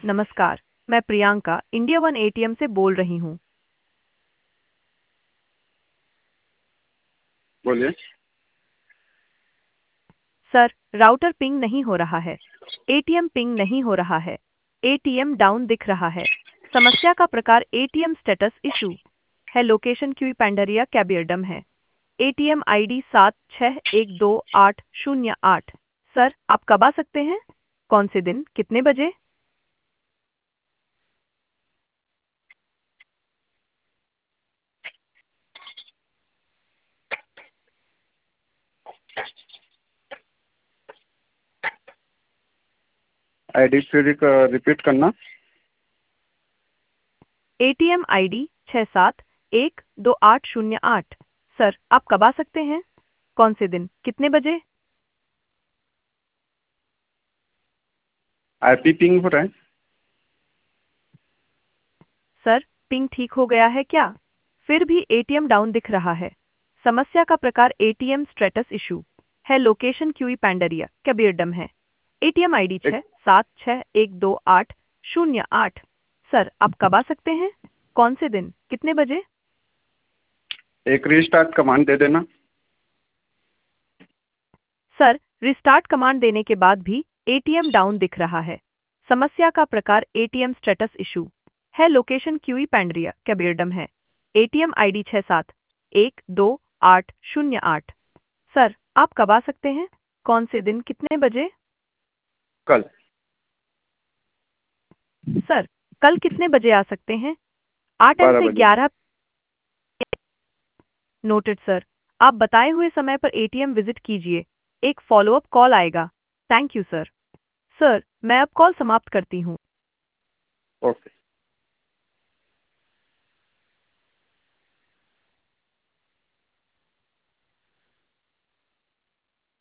नमस्कार। मैं Priyanka India one ATM से बोल रही हूँ। बोलिए। सर, राउटर पिंग नहीं हो रहा है। एटीएम पिंग नहीं हो रहा है। एटीएम डाउन दिख रहा है। समस्या का प्रकार एटीएम स्टेटस इशू है। लोकेशन क्यू पैंडरिया कैबियडम है। ATM ID 76128008। सर, आप कब आ सकते हैं? कौन से दिन, कितने बजे? आईडी फिर रिपीट करना। ATM ID 67128008। सर, आप कब आ सकते हैं? कौन से दिन, कितने बजे? आईपी पिंग हो रहा है। सर, पिंग ठीक हो गया है क्या? फिर भी एटीएम डाउन दिख रहा है। समस्या का प्रकार एटीएम स्टेटस इशू है। लोकेशन क्यूई पैंडरिया कैबियडम है। एटीएम आईडी एक 67128008। सर, आप कब आ सकते हैं? कौन से दिन, कितने बजे? एक रीस्टार्ट कमांड दे देना। सर, रिस्टार्ट कमांड देने के बाद भी एटीएम डाउन दिख रहा है। समस्या का प्रकार एटीएम स्टेटस इशू है। लोकेशन क्यूई पैंडरिया कैबियडम है। ATM ID 67128008। सर, आप कब आ सकते हैं? कौन से दिन, कितने बजे? कल। सर, कल कितने बजे आ सकते हैं? 8 एम 12 से बजे। 11। Noted sir. आप बताए हुए समय पर एटीएम विजिट कीजिए। एक फॉलोअप कॉल आएगा। Thank you sir. सर, मैं अब कॉल समाप्त करती हूँ। ओके।